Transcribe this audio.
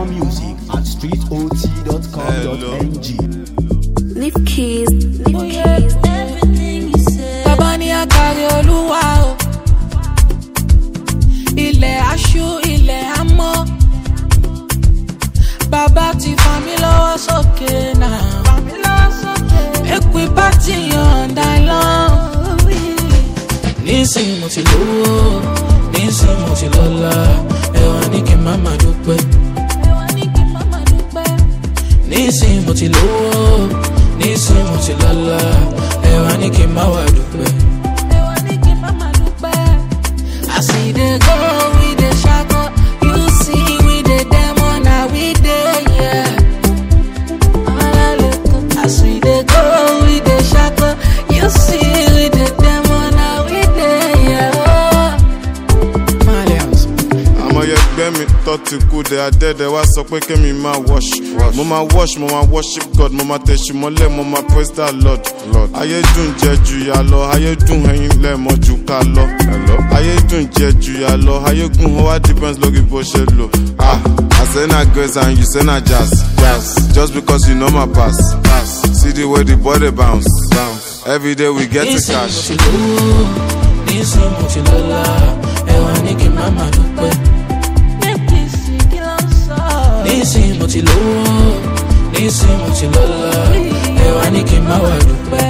music at streetot.com.ng. Leave keys, everything you say. Baba ni akari Olúwa o. Ilẹ̀ aṣú, ilẹ̀ amọ́. Baba ti fà mí lọ́wọ́ sókè náà. Make we party all night long. Nísìnyí mo ti lówó, nísìnyí mo ti lọ́lá. Ẹ̀wọ̀n ní kí n má má dúpẹ́. Nísìnyí mo ti lówó, nísìnyí mo ti lọ́lá. Ẹ̀wọ̀n ní kí n má wá dúpẹ́. I see the go, we the shadow. You see we the demon, now we there, yeah. I see the go, we the shadow. You see we the demon, now we there, yeah. Malians. Àmọ́ yẹ gbẹ́ mi tọ́ ti kú dẹ̀ adẹ́dẹ́ wá sọ pé kémi máa wash. Mo máa wash, mo máa worship God, mo máa tẹ̀sí mọ́lẹ̀, mo máa praise the Lord. Ayé dùn jẹ ju ya lọ, ayé dùn ẹyin lẹ́ẹ̀mọ́ ju ká lọ. Ayé dùn jẹ ju ya lọ, ayé gùn ó wá depends lórí bó ṣe lò. I say na grace and you say na jazz. Just because you know my past. See the way the body bounce. Every day we get to cash. Nísìnyí mo ti lọ́lá, ẹ̀wọ̀n ní kí n má má dúpẹ́. Nísìnyí mo ti lówó, nísìnyí mo ti lọ́lá. Ẹ̀wọ̀n ní kí n má wá dúpẹ́.